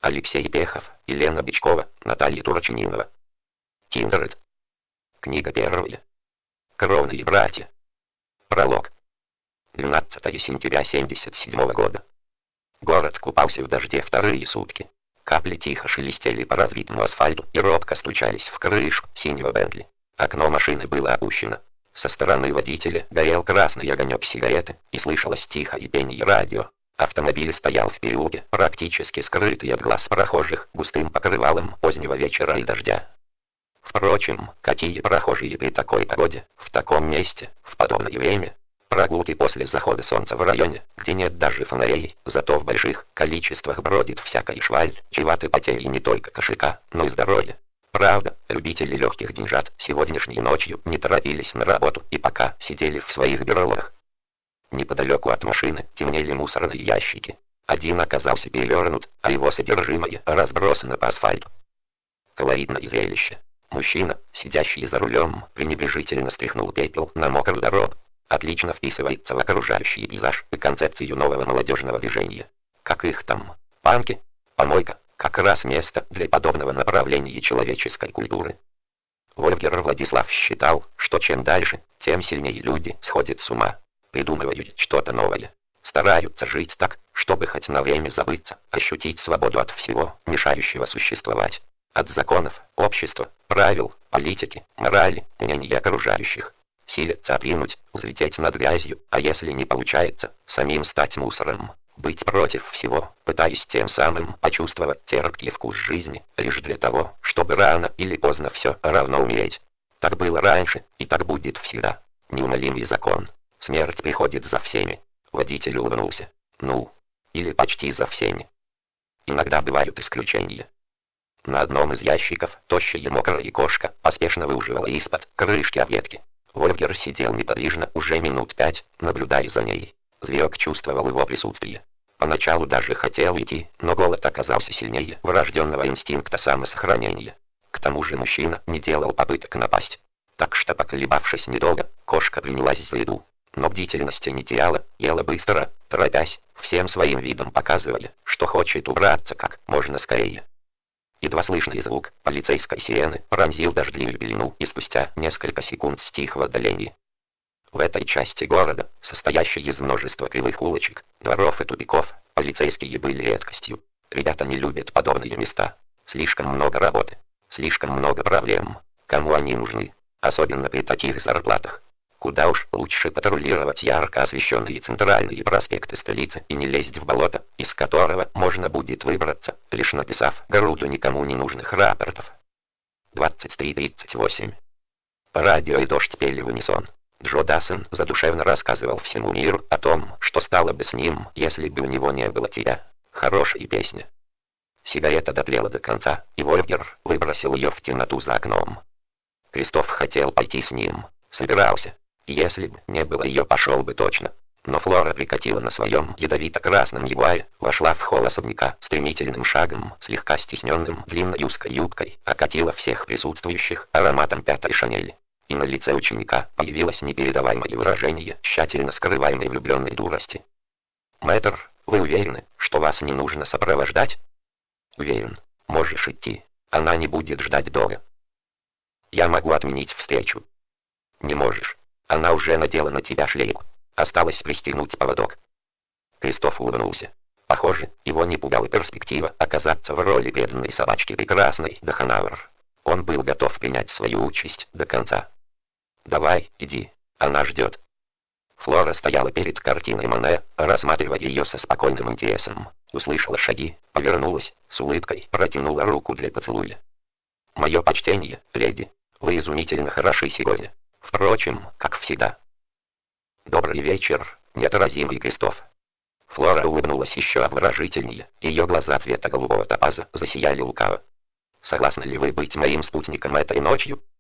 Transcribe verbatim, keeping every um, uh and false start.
Алексей Пехов, Елена Бичкова, Наталья Турчининова. Киндерет. Книга первая. Кровные братья. Пролог. двенадцатое сентября семьдесят седьмого года. Город купался в дожде вторые сутки. Капли тихо шелестели по разбитому асфальту и робко стучались в крышу синего Бентли. Окно машины было опущено. Со стороны водителя горел красный огонек сигареты и слышалось тихое пение радио. Автомобиль стоял в переулке, практически скрытый от глаз прохожих густым покрывалом позднего вечера и дождя. Впрочем, какие прохожие при такой погоде, в таком месте, в подобное время? Прогулки после захода солнца в районе, где нет даже фонарей, зато в больших количествах бродит всякая шваль, чреваты потери не только кошелька, но и здоровья. Правда, любители легких деньжат сегодняшней ночью не торопились на работу и пока сидели в своих берлогах. Неподалеку от машины темнели мусорные ящики. Один оказался перевернут, а его содержимое разбросано по асфальту. Колоритное зрелище. Мужчина, сидящий за рулем, пренебрежительно стряхнул пепел на мокрую дорогу. Отлично вписывается в окружающий пейзаж и концепцию нового молодежного движения. Как их там? Панки? Помойка? Как раз место для подобного направления человеческой культуры. Вольфгер Владислав считал, что чем дальше, тем сильнее люди сходят с ума. Придумывают что-то новое. Стараются жить так, чтобы хоть на время забыться, ощутить свободу от всего, мешающего существовать. От законов, общества, правил, политики, морали, мнений окружающих. Силятся отринуть, взлететь над грязью, а если не получается, самим стать мусором. Быть против всего, пытаясь тем самым почувствовать терпкий вкус жизни, лишь для того, чтобы рано или поздно все равно умереть. Так было раньше, и так будет всегда. Неумолимый закон. Смерть приходит за всеми. Водитель улыбнулся. Ну, или почти за всеми. Иногда бывают исключения. На одном из ящиков тощая мокрая кошка поспешно выуживала из-под крышки объедки. Вольфгер сидел неподвижно уже минут пять, наблюдая за ней. Зверек чувствовал его присутствие. Поначалу даже хотел уйти, но голод оказался сильнее врожденного инстинкта самосохранения. К тому же мужчина не делал попыток напасть. Так что, поколебавшись недолго, кошка принялась за еду. Но бдительности не теряла, ела быстро, торопясь, всем своим видом показывая, что хочет убраться как можно скорее. Едва слышный звук полицейской сирены пронзил дождливую пелену и спустя несколько секунд стих в отдалении. В этой части города, состоящей из множества кривых улочек, дворов и тупиков, полицейские были редкостью. Ребята не любят подобные места. Слишком много работы, слишком много проблем. Кому они нужны? Особенно при таких зарплатах. Куда уж лучше патрулировать ярко освещенные центральные проспекты столицы и не лезть в болото, из которого можно будет выбраться, лишь написав груду никому не нужных рапортов. двадцать три тридцать восемь. Радио и дождь пели в унисон. Джо Дассен задушевно рассказывал всему миру о том, что стало бы с ним, если бы у него не было тебя. Хорошая песня. Сигарета дотлела до конца, и Вольфгер выбросил ее в темноту за окном. Кристоф хотел пойти с ним. Собирался. Если бы не было ее, пошел бы точно. Но Флора прикатила на своем ядовито-красном ягуаре, вошла в холл особняка стремительным шагом, слегка стесненным длинной узкой юбкой, окатила всех присутствующих ароматом пятой шанели. И на лице ученика появилось непередаваемое выражение тщательно скрываемой влюбленной дурости. «Мэтр, вы уверены, что вас не нужно сопровождать?» «Уверен. Можешь идти. Она не будет ждать долго». «Я могу отменить встречу». «Не можешь. Она уже надела на тебя шлейку. Осталось пристегнуть поводок». Кристоф улыбнулся. Похоже, его не пугала перспектива оказаться в роли преданной собачки прекрасной Даханауэр. Он был готов принять свою участь до конца. «Давай, иди. Она ждет». Флора стояла перед картиной Моне, рассматривая ее со спокойным интересом. Услышала шаги, повернулась, с улыбкой протянула руку для поцелуя. «Мое почтение, леди. Вы изумительно хороши сегодня. Впрочем, как всегда». «Добрый вечер, неотразимый Кристоф». Флора улыбнулась еще обворожительнее, ее глаза цвета голубого топаза засияли лукаво. «Согласны ли вы быть моим спутником этой ночью?»